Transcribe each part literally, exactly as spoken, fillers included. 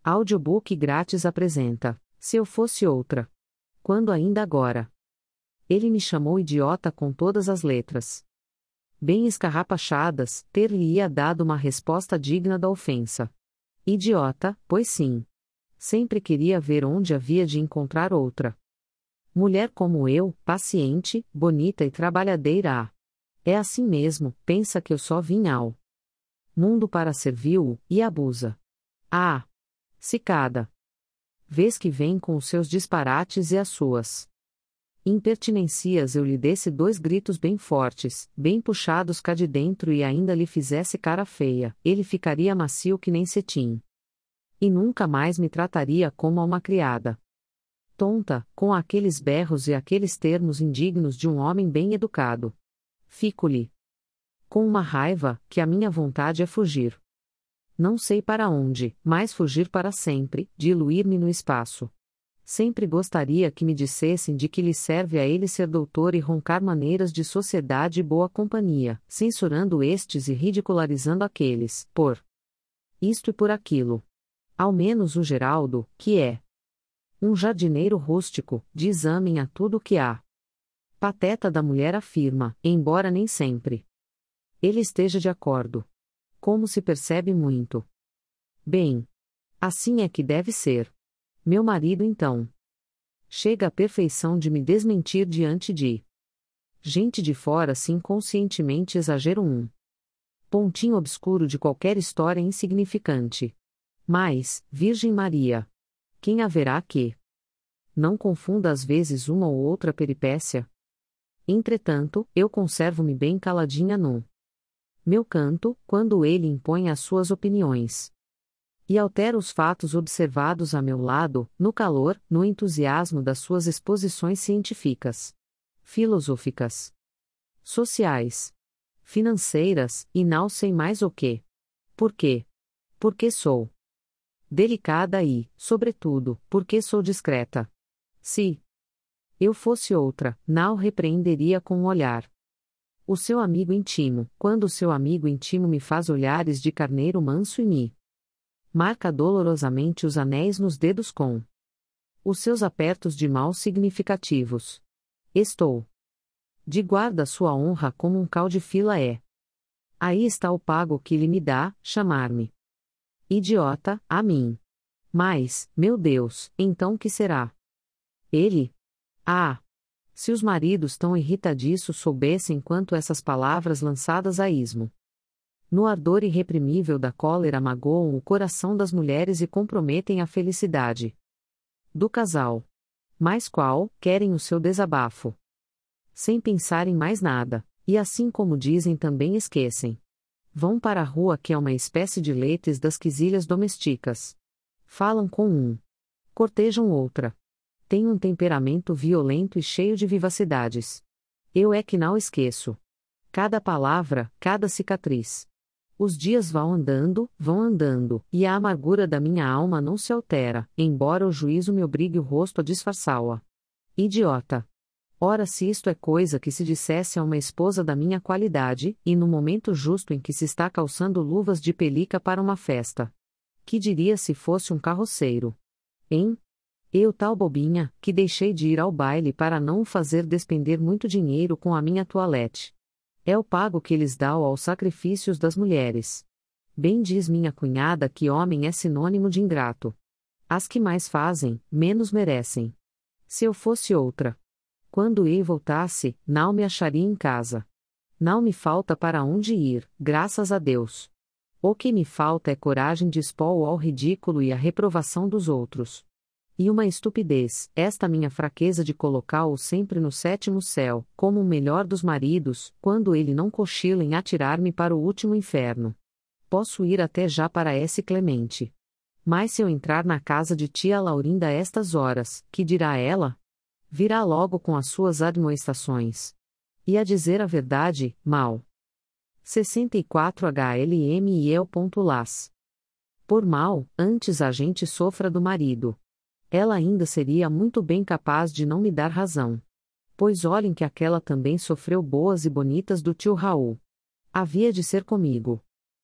Audiobook grátis apresenta Se Eu Fosse Outra. Quando ainda agora. Ele me chamou idiota com todas as letras. Bem escarrapachadas, ter-lhe-ia dado uma resposta digna da ofensa. Idiota, pois sim. Sempre queria ver onde havia de encontrar outra. Mulher como eu, paciente, bonita e trabalhadeira. Ah. É assim mesmo, pensa que eu só vim ao mundo para servi-lo, e abusa. Ah! Cicada. Vês que vem com os seus disparates e as suas impertinencias, eu lhe desse dois gritos bem fortes, bem puxados cá de dentro e ainda lhe fizesse cara feia, ele ficaria macio que nem cetim. E nunca mais me trataria como a uma criada. Tonta, com aqueles berros e aqueles termos indignos de um homem bem educado. Fico-lhe com uma raiva, que a minha vontade é fugir. Não sei para onde, mas fugir para sempre, diluir-me no espaço. Sempre gostaria que me dissessem de que lhe serve a ele ser doutor e roncar maneiras de sociedade e boa companhia, censurando estes e ridicularizando aqueles, por isto e por aquilo. Ao menos o Geraldo, que é um jardineiro rústico, diz amém a tudo o que há. Pateta da mulher afirma, embora nem sempre ele esteja de acordo. Como se percebe muito. Bem, assim é que deve ser. Meu marido então chega à perfeição de me desmentir diante de gente de fora se inconscientemente exagero um pontinho obscuro de qualquer história insignificante. Mas, Virgem Maria, quem haverá que não confunda às vezes uma ou outra peripécia? Entretanto, eu conservo-me bem caladinha no meu canto, quando ele impõe as suas opiniões. E altera os fatos observados a meu lado, no calor, no entusiasmo das suas exposições científicas, filosóficas, sociais, financeiras, e não sei mais o que. Por quê? Porque sou delicada e, sobretudo, porque sou discreta. Se eu fosse outra, não repreenderia com um olhar. O seu amigo íntimo, quando o seu amigo íntimo me faz olhares de carneiro manso e me marca dolorosamente os anéis nos dedos com os seus apertos de mal significativos. Estou de guarda sua honra como um cal de fila é. Aí está o pago que ele me dá, chamar-me idiota, a mim. Mas, meu Deus, então que será? Ele? Ah! Se os maridos tão irritadiços soubessem quanto essas palavras lançadas a ismo no ardor irreprimível da cólera magoam o coração das mulheres e comprometem a felicidade do casal. Mas qual, querem o seu desabafo. Sem pensar em mais nada, e assim como dizem também esquecem. Vão para a rua que é uma espécie de letes das quisilhas domésticas. Falam com um. Cortejam outra. Tem um temperamento violento e cheio de vivacidades. Eu é que não esqueço. Cada palavra, cada cicatriz. Os dias vão andando, vão andando, e a amargura da minha alma não se altera, embora o juízo me obrigue o rosto a disfarçá-la. Idiota! Ora, se isto é coisa que se dissesse a uma esposa da minha qualidade, e no momento justo em que se está calçando luvas de pelica para uma festa. Que diria se fosse um carroceiro? Hein? Eu tal bobinha, que deixei de ir ao baile para não o fazer despender muito dinheiro com a minha toilette. É o pago que eles dão aos sacrifícios das mulheres. Bem diz minha cunhada que homem é sinônimo de ingrato. As que mais fazem, menos merecem. Se eu fosse outra. Quando eu voltasse, não me acharia em casa. Não me falta para onde ir, graças a Deus. O que me falta é coragem de expor ao ridículo e à reprovação dos outros. E uma estupidez, esta minha fraqueza de colocá-o sempre no sétimo céu, como o melhor dos maridos, quando ele não cochila em atirar-me para o último inferno. Posso ir até já para esse Clemente. Mas se eu entrar na casa de tia Laurinda a estas horas, que dirá ela? Virá logo com as suas admoestações. E a dizer a verdade, mal. sessenta e quatro H L M I E L.Las. Por mal, antes a gente sofra do marido. Ela ainda seria muito bem capaz de não me dar razão. Pois olhem que aquela também sofreu boas e bonitas do tio Raul. Havia de ser comigo.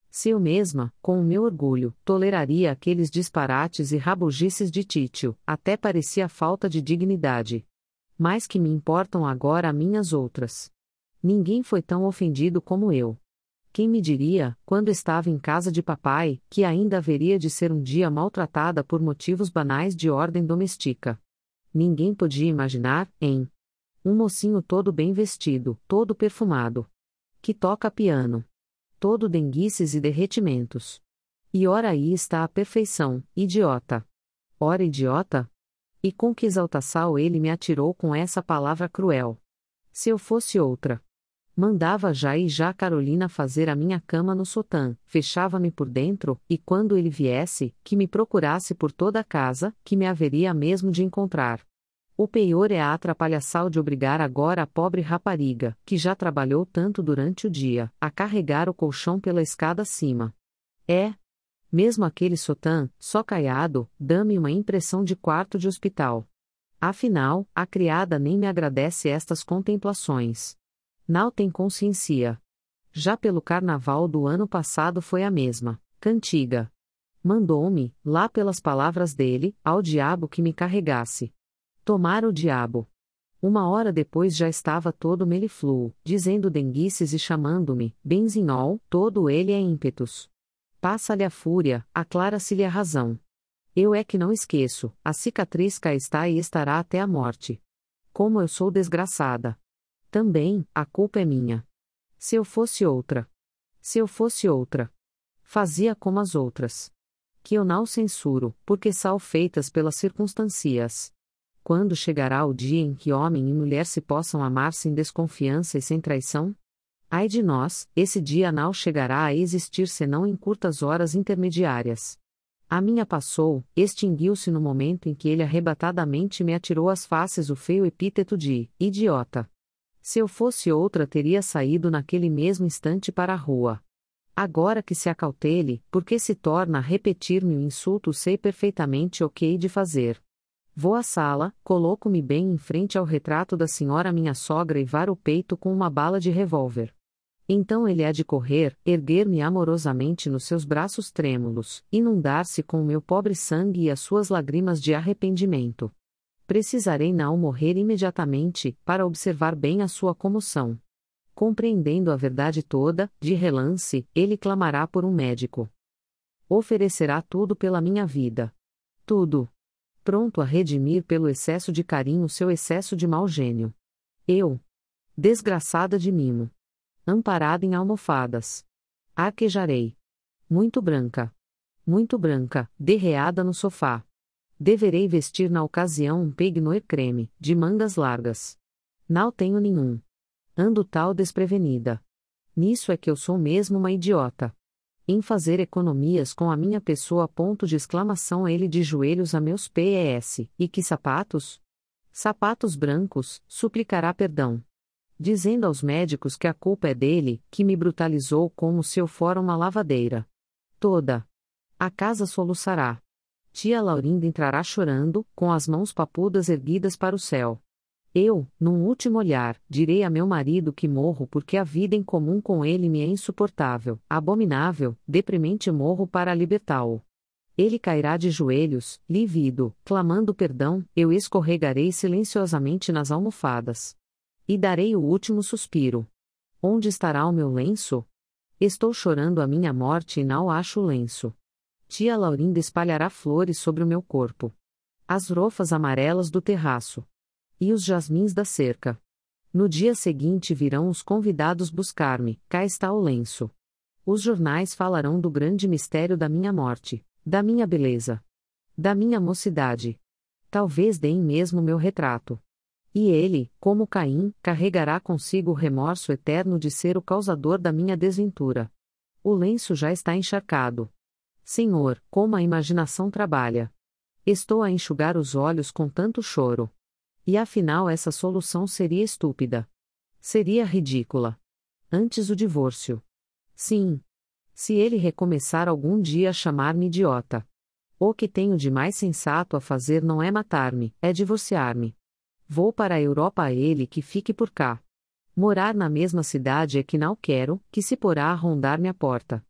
Se eu mesma, com o meu orgulho, toleraria aqueles disparates e rabugices de Títio, até parecia falta de dignidade. Mas que me importam agora a minhas outras? Ninguém foi tão ofendido como eu. Quem me diria, quando estava em casa de papai, que ainda haveria de ser um dia maltratada por motivos banais de ordem doméstica? Ninguém podia imaginar, hein? Um mocinho todo bem vestido, todo perfumado, que toca piano, todo denguices e derretimentos. E ora aí está a perfeição, idiota. Ora idiota? E com que exaltação ele me atirou com essa palavra cruel. Se eu fosse outra, mandava já e já Carolina fazer a minha cama no sotã, fechava-me por dentro, e quando ele viesse, que me procurasse por toda a casa, que me haveria mesmo de encontrar. O pior é a atrapalhação de obrigar agora a pobre rapariga, que já trabalhou tanto durante o dia, a carregar o colchão pela escada acima. É. Mesmo aquele sotã, só caiado, dá-me uma impressão de quarto de hospital. Afinal, a criada nem me agradece estas contemplações. Não tem consciência. Já pelo carnaval do ano passado foi a mesma, cantiga. Mandou-me, lá pelas palavras dele, ao diabo que me carregasse. Tomara o diabo. Uma hora depois já estava todo melifluo, dizendo denguices e chamando-me, benzinol, todo ele é ímpetus. Passa-lhe a fúria, aclara-se-lhe a razão. Eu é que não esqueço, a cicatriz cá está e estará até a morte. Como eu sou desgraçada. Também, a culpa é minha. Se eu fosse outra. Se eu fosse outra. Fazia como as outras. Que eu não censuro, porque são feitas pelas circunstâncias. Quando chegará o dia em que homem e mulher se possam amar sem desconfiança e sem traição? Ai de nós, esse dia não chegará a existir senão em curtas horas intermediárias. A minha passou, extinguiu-se no momento em que ele arrebatadamente me atirou às faces o feio epíteto de idiota. Se eu fosse outra teria saído naquele mesmo instante para a rua. Agora que se acautele, porque se torna a repetir-me o insulto sei perfeitamente o que hei de fazer. Vou à sala, coloco-me bem em frente ao retrato da senhora minha sogra e varo o peito com uma bala de revólver. Então ele há de correr, erguer-me amorosamente nos seus braços trêmulos, inundar-se com o meu pobre sangue e as suas lágrimas de arrependimento. Precisarei não morrer imediatamente, para observar bem a sua comoção. Compreendendo a verdade toda, de relance, ele clamará por um médico. Oferecerá tudo pela minha vida. Tudo. Pronto a redimir pelo excesso de carinho seu excesso de mau gênio. Eu, desgraçada de mimo, amparada em almofadas, arquejarei. Muito branca. Muito branca, derreada no sofá. Deverei vestir na ocasião um peignoir creme, de mangas largas. Não tenho nenhum. Ando tal desprevenida. Nisso é que eu sou mesmo uma idiota. Em fazer economias com a minha pessoa. Ponto de exclamação ele de joelhos a meus pés. E que sapatos? Sapatos brancos, suplicará perdão. Dizendo aos médicos que a culpa é dele, que me brutalizou como se eu fora uma lavadeira. Toda a casa soluçará. Tia Laurinda entrará chorando, com as mãos papudas erguidas para o céu. Eu, num último olhar, direi a meu marido que morro porque a vida em comum com ele me é insuportável, abominável, deprimente. Morro para libertá-lo. Ele cairá de joelhos, lívido, clamando perdão. Eu escorregarei silenciosamente nas almofadas. E darei o último suspiro. Onde estará o meu lenço? Estou chorando a minha morte e não acho o lenço. Tia Laurinda espalhará flores sobre o meu corpo. As rofas amarelas do terraço. E os jasmins da cerca. No dia seguinte virão os convidados buscar-me, cá está o lenço. Os jornais falarão do grande mistério da minha morte, da minha beleza, da minha mocidade. Talvez deem mesmo meu retrato. E ele, como Caim, carregará consigo o remorso eterno de ser o causador da minha desventura. O lenço já está encharcado. Senhor, como a imaginação trabalha. Estou a enxugar os olhos com tanto choro. E afinal essa solução seria estúpida. Seria ridícula. Antes o divórcio. Sim. Se ele recomeçar algum dia a chamar-me idiota. O que tenho de mais sensato a fazer não é matar-me, é divorciar-me. Vou para a Europa a ele que fique por cá. Morar na mesma cidade é que não quero, que se porá a rondar minha porta.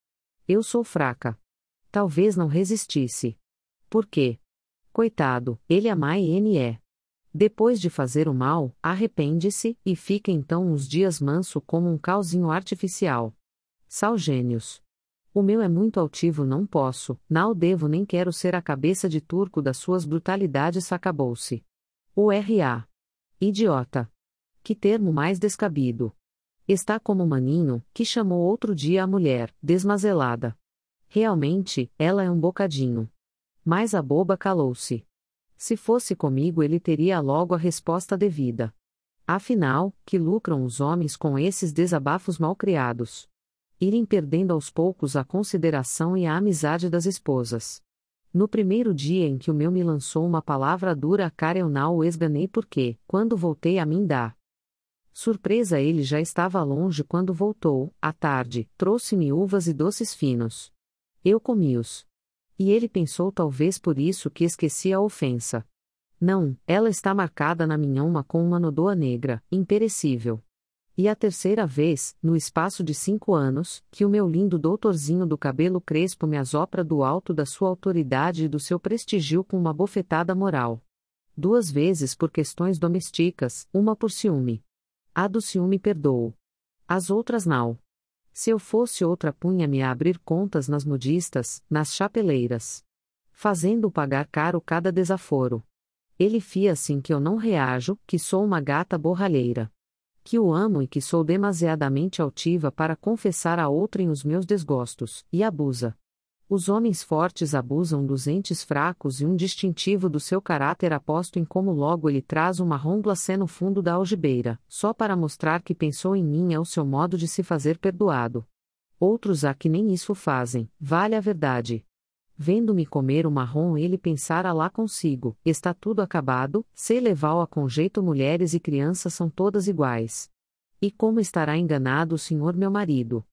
Eu sou fraca. Talvez não resistisse. Por quê? Coitado, ele ama-e. Depois de fazer o mal, arrepende-se, e fica então uns dias manso como um cauzinho artificial. Salgênios. O meu é muito altivo, não posso, não devo nem quero ser a cabeça de turco das suas brutalidades, acabou-se. O R A. Idiota. Que termo mais descabido. Está como Maninho, que chamou outro dia a mulher, desmazelada. Realmente, ela é um bocadinho. Mas a boba calou-se. Se fosse comigo, ele teria logo a resposta devida. Afinal, que lucram os homens com esses desabafos malcriados? Irem perdendo aos poucos a consideração e a amizade das esposas. No primeiro dia em que o meu me lançou uma palavra dura à cara, eu não o esganei porque, quando voltei a mim da surpresa, ele já estava longe. Quando voltou, à tarde, trouxe-me uvas e doces finos. Eu comi-os. E ele pensou talvez por isso que esqueci a ofensa. Não, ela está marcada na minha alma com uma nódoa negra, imperecível. E a terceira vez, no espaço de cinco anos, que o meu lindo doutorzinho do cabelo crespo me assopra do alto da sua autoridade e do seu prestígio com uma bofetada moral. Duas vezes por questões domésticas, uma por ciúme. A do ciúme perdoo. As outras não. Se eu fosse outra, punha-me a abrir contas nas modistas, nas chapeleiras. Fazendo pagar caro cada desaforo. Ele fia assim que eu não reajo, que sou uma gata borralheira. Que o amo e que sou demasiadamente altiva para confessar a outrem os meus desgostos, e abusa. Os homens fortes abusam dos entes fracos, e um distintivo do seu caráter aposto em como logo ele traz uma romblacé no fundo da algibeira, só para mostrar que pensou em mim, é o seu modo de se fazer perdoado. Outros há que nem isso fazem, vale a verdade. Vendo-me comer o marrom, ele pensara lá consigo, está tudo acabado, sei levar a conjeito, mulheres e crianças são todas iguais. E como estará enganado o senhor meu marido?